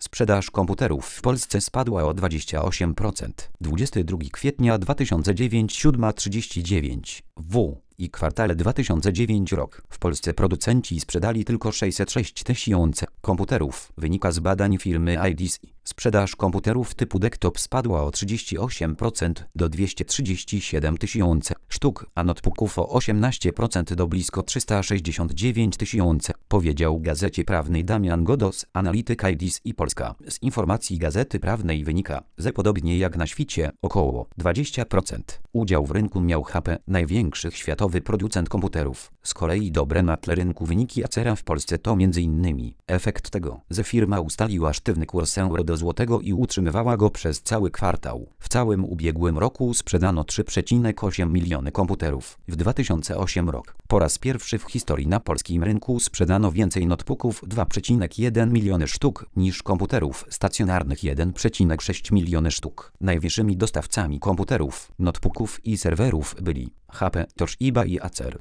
Sprzedaż komputerów w Polsce spadła o 28%. 22 kwietnia 2009 7:39 i kwartale 2009 rok. W Polsce producenci sprzedali tylko 606 tysięcy komputerów. Wynika z badań firmy IDC. Sprzedaż komputerów typu desktop spadła o 38% do 237 tysięcy sztuk, a notebooków o 18% do blisko 369 tysięcy, powiedział Gazecie Prawnej Damian Godos, analityk IDC i Polska. Z informacji Gazety Prawnej wynika, że podobnie jak na świecie, około 20% udział w rynku miał HP, największy światowy producent komputerów. Z kolei dobre na tle rynku wyniki Acera w Polsce to m.in. efekt tego, że firma ustaliła sztywny kurs euro do złotego i utrzymywała go przez cały kwartał. W całym ubiegłym roku sprzedano 3,8 miliony komputerów. W 2008 rok po raz pierwszy w historii na polskim rynku sprzedano więcej notebooków 2,1 miliony sztuk niż komputerów stacjonarnych 1,6 miliony sztuk. Największymi dostawcami komputerów, notebooków i serwerów byli HP, Toshiba i Acer.